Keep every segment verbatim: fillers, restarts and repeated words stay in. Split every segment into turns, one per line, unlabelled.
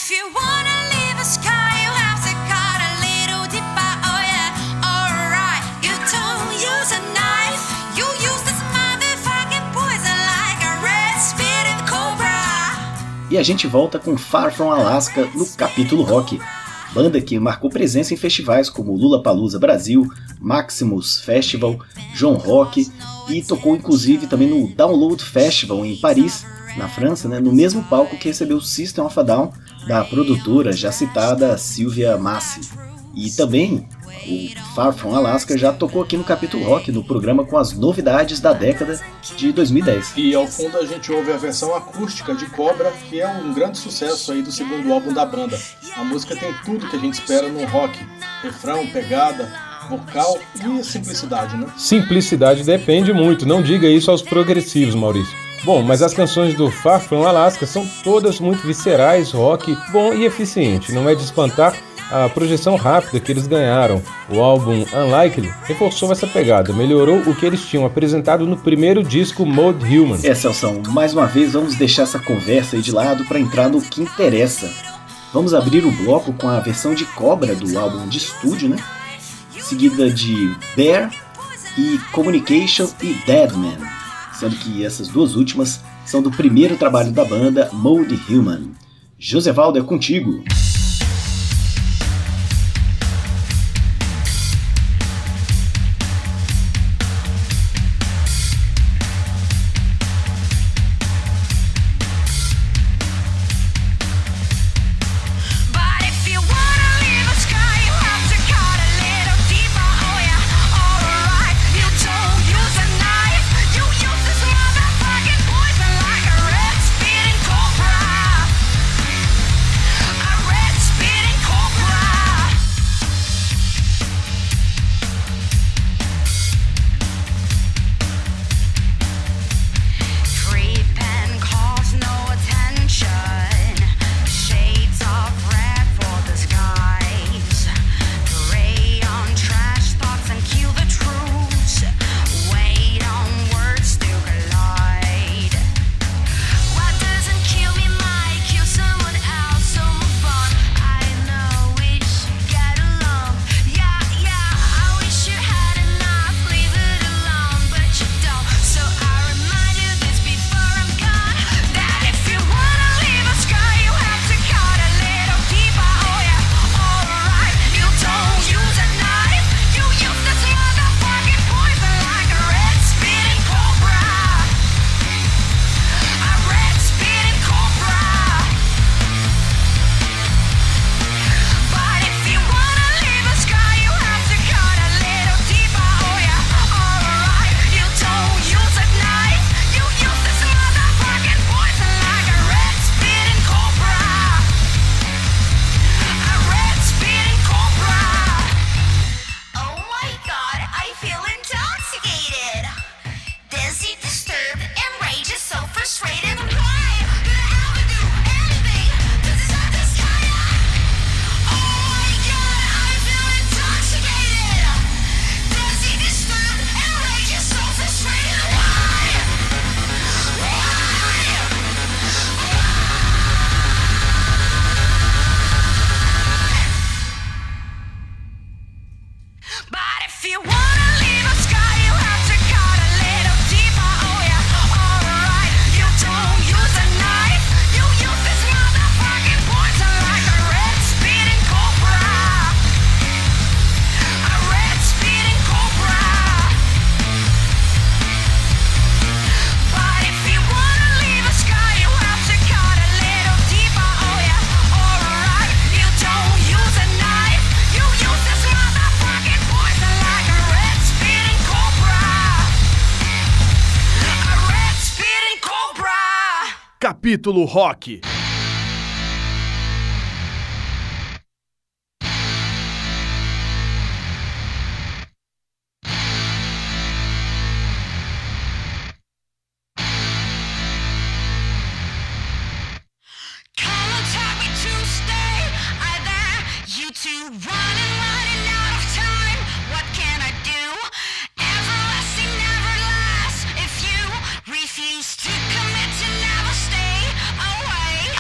if you wanna leave the sky, you have to cut a little deeper. Oh yeah, alright. You don't use a knife, you use this motherfucking poison like a red spitting cobra.
E a gente volta com Far From Alaska no capítulo rock. Banda que marcou presença em festivais como Lollapalooza Brasil, Maximus Festival, João Rock e tocou inclusive também no Download Festival em Paris, na França, né, no mesmo palco que recebeu o System of a Down da produtora já citada Sylvia Massi. E também o Far From Alaska já tocou aqui no Capítulo Rock, no programa com as novidades da década de dois mil e dez.
E ao fundo a gente ouve a versão acústica de Cobra, que é um grande sucesso aí do segundo álbum da banda. A música tem tudo que a gente espera no rock: refrão, pegada, vocal e simplicidade, né?
Simplicidade depende muito, não diga isso aos progressivos, Maurício. Bom, mas as canções do Far From Alaska são todas muito viscerais, rock, bom e eficiente. Não é de espantar a projeção rápida que eles ganharam. O álbum Unlikely reforçou essa pegada, melhorou o que eles tinham apresentado no primeiro disco Mold Human.
É, Celção, mais uma vez vamos deixar essa conversa aí de lado para entrar no que interessa. Vamos abrir o bloco com a versão de Cobra do álbum de estúdio, né? Seguida de Bear e Communication e Deadman, sendo que essas duas últimas são do primeiro trabalho da banda, Mold Human. Josevaldo, é contigo!
Capítulo Rock.
Refuse to commit to never stay away.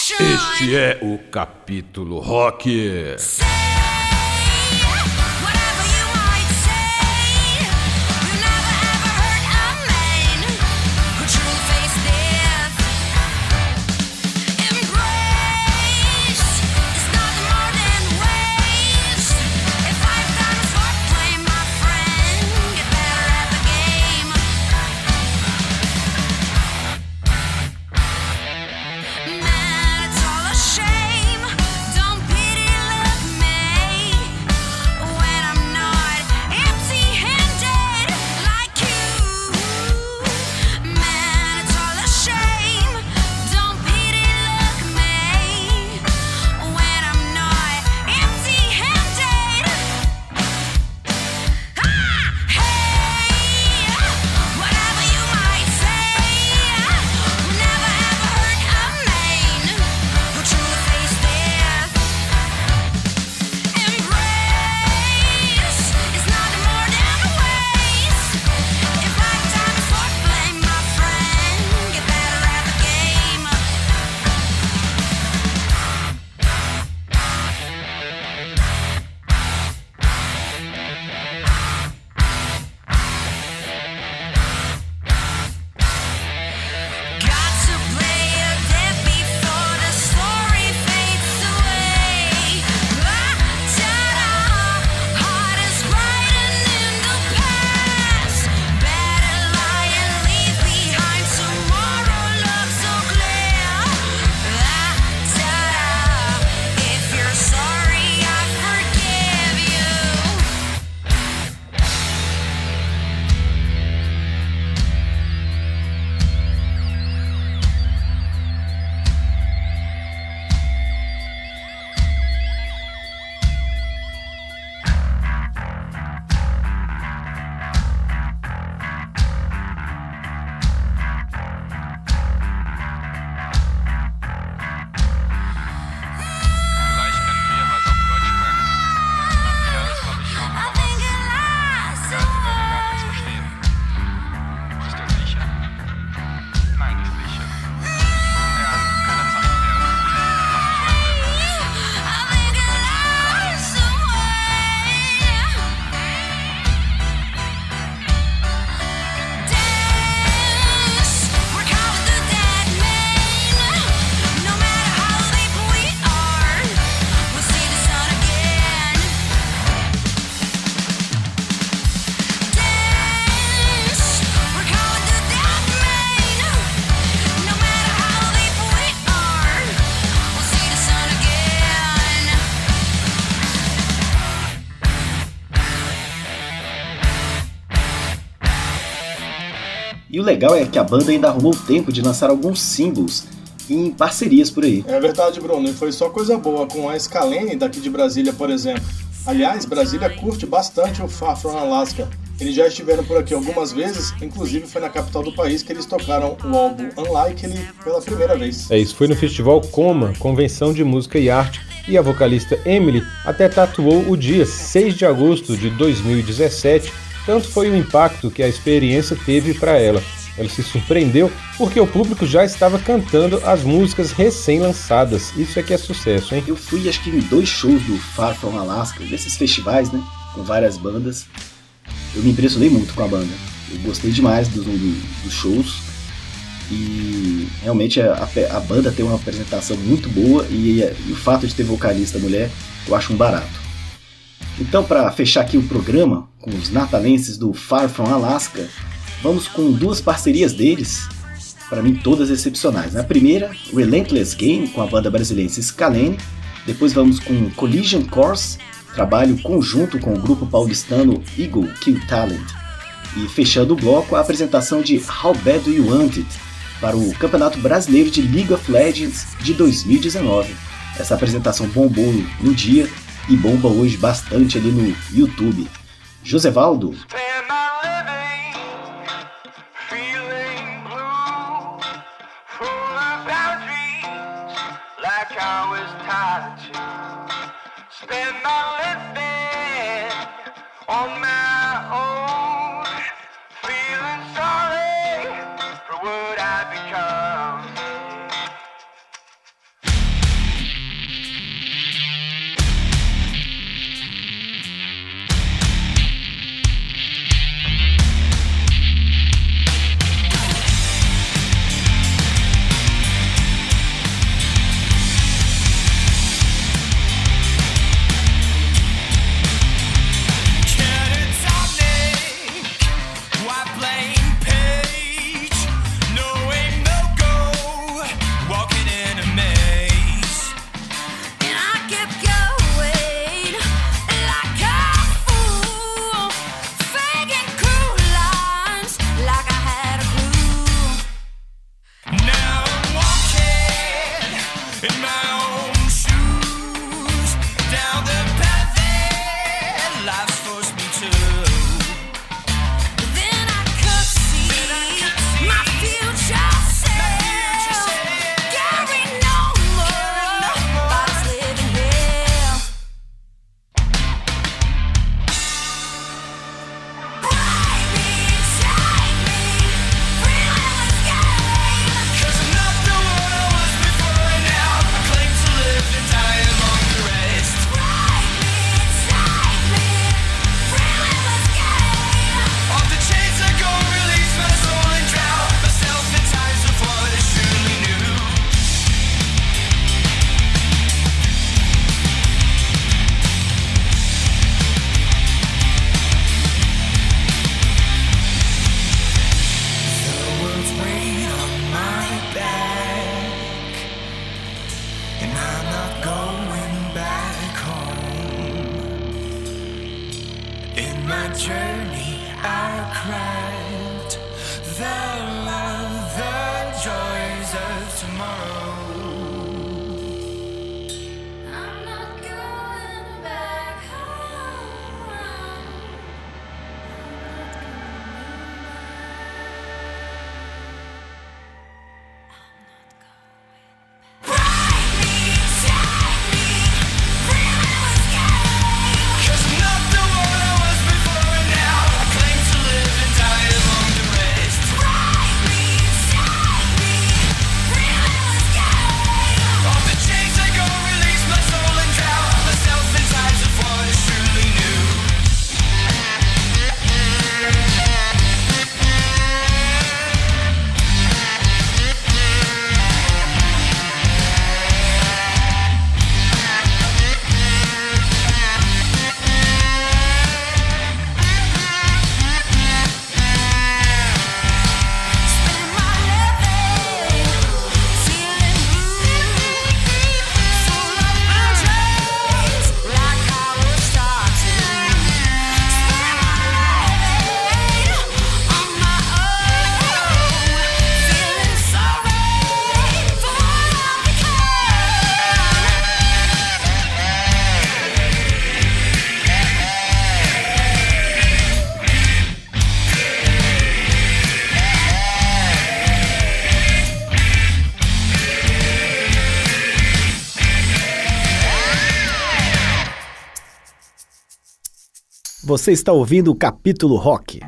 Este é o capítulo rock.
E o legal é que a banda ainda arrumou tempo de lançar alguns singles em parcerias por aí.
É verdade, Bruno, e foi só coisa boa com a Scalene daqui de Brasília, por exemplo. Aliás, Brasília curte bastante o Far From Alaska. Eles já estiveram por aqui algumas vezes, inclusive foi na capital do país que eles tocaram o álbum Unlikely pela primeira vez.
É isso, foi no festival Coma, Convenção de Música e Arte, e a vocalista Emily até tatuou o dia seis de agosto de dois mil e dezessete, tanto foi o impacto que a experiência teve para ela. Ela se surpreendeu porque o público já estava cantando as músicas recém-lançadas. Isso é que é sucesso, hein?
Eu fui acho que em dois shows do Far From Alaska, desses festivais, né, com várias bandas. Eu me impressionei muito com a banda. Eu gostei demais dos, dos shows. E realmente a, a banda tem uma apresentação muito boa e, e o fato de ter vocalista mulher, eu acho um barato. Então, para fechar aqui o programa com os natalenses do Far From Alaska, vamos com duas parcerias deles, para mim todas excepcionais. A primeira, Relentless Game, com a banda brasileira Scalene. Depois vamos com Collision Course, trabalho conjunto com o grupo paulistano Eagle Kill Talent. E fechando o bloco, a apresentação de How Bad Do You Want It, para o Campeonato Brasileiro de League of Legends de dois mil e dezenove. Essa apresentação bombou no dia e bomba hoje bastante ali no YouTube. Josevaldo.
our journey, our craft, the love, the joys of tomorrow. I'm not going back home. Break me, take me, really was getting. 'Cause I'm not the one I was before and now I claim to live and die among the rest. Break me, take me, really was getting. Off the chains I go, release my soul and drown myself in tides of what is truly new. Spend my living, feeling blue, full of blue dreams, like I was starting. Spend my living on my own, feeling sorry for what I've become.
Você está ouvindo o Capítulo Rock.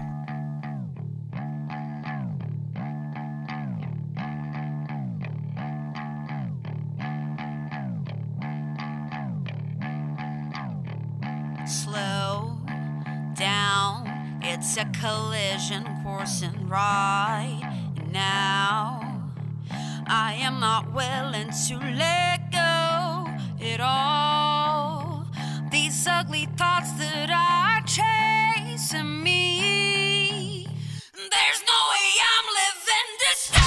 Slow down, it's a collision coursing right now. I am not willing to let go at all. These ugly thoughts that are chasing me, there's no way I'm living to stay.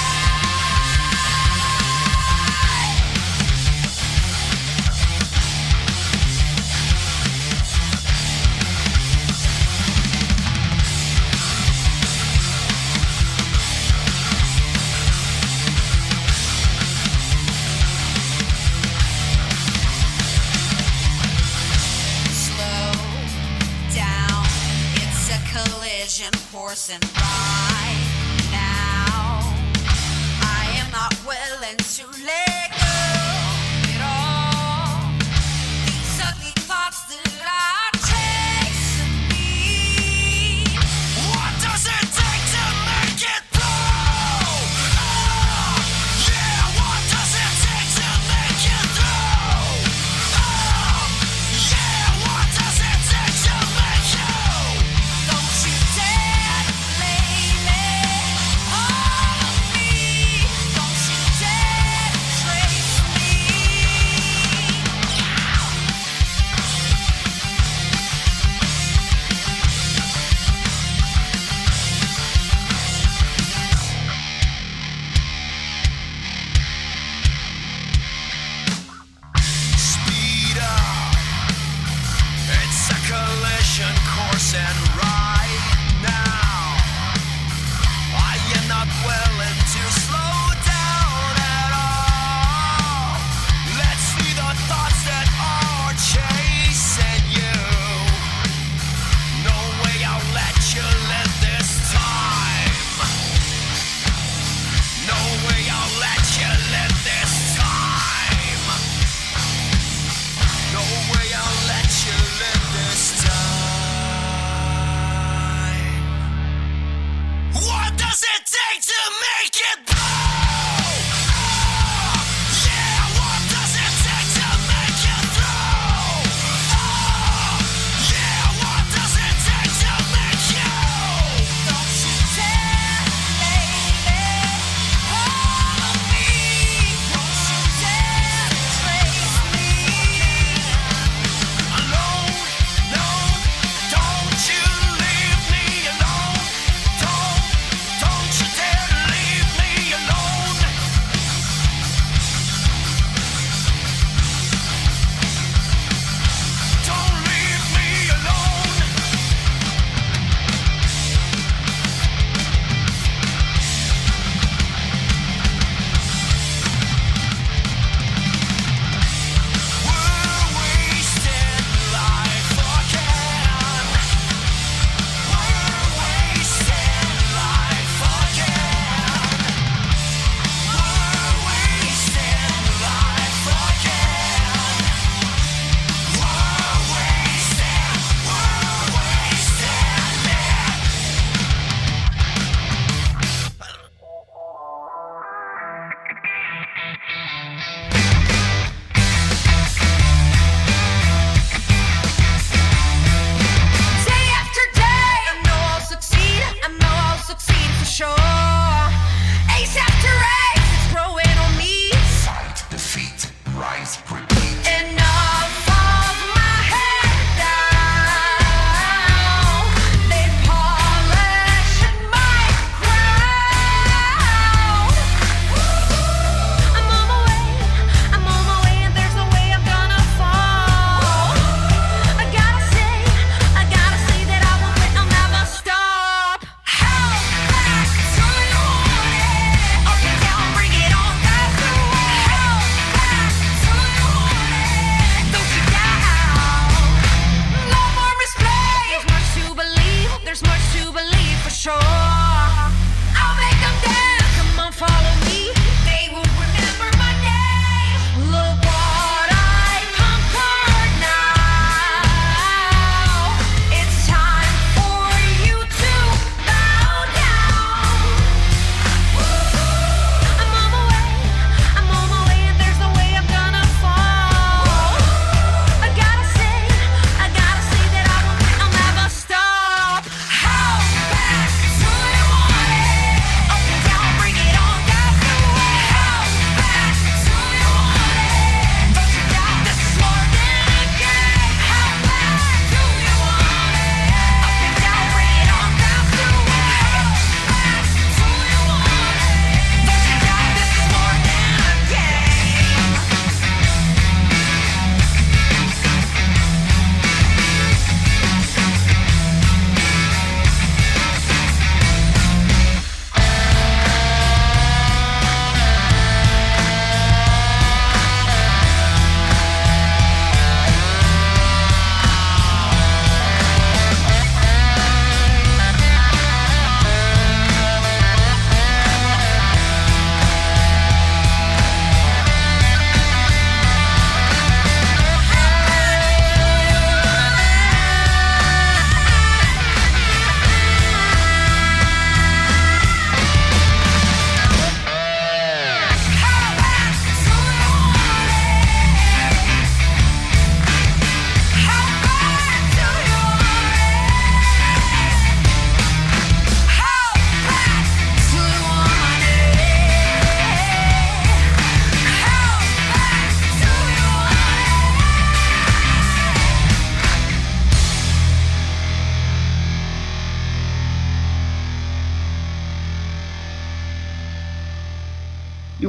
Slow down, it's a collision coursing right now. I am not willing to let go at all. These ugly thoughts that are chasing me. What does it take to make it through? Oh, yeah, what does it take to make it through? Oh, yeah, what does it take to make you? Don't you dare lay me on me. Don't you dare trade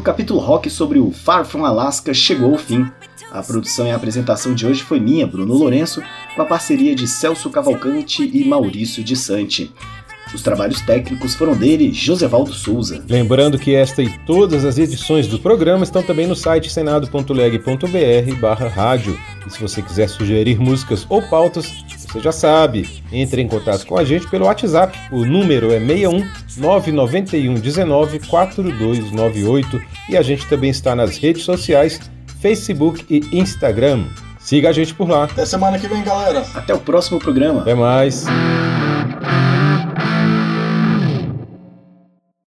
capítulo rock sobre o Far From Alaska chegou ao fim. A produção e a apresentação de hoje foi minha, Bruno Lourenço, com a parceria de Celso Cavalcante e Maurício de Sante. Os trabalhos técnicos foram dele, Josevaldo Souza.
Lembrando que esta e todas as edições do programa estão também no site senado ponto leg ponto br barra rádio. E se você quiser sugerir músicas ou pautas, você já sabe, entre em contato com a gente pelo WhatsApp. O número é seis um nove nove um um nove quatro dois nove oito e a gente também está nas redes sociais, Facebook e Instagram. Siga a gente por lá.
Até semana que vem, galera.
Até o próximo programa.
Até mais.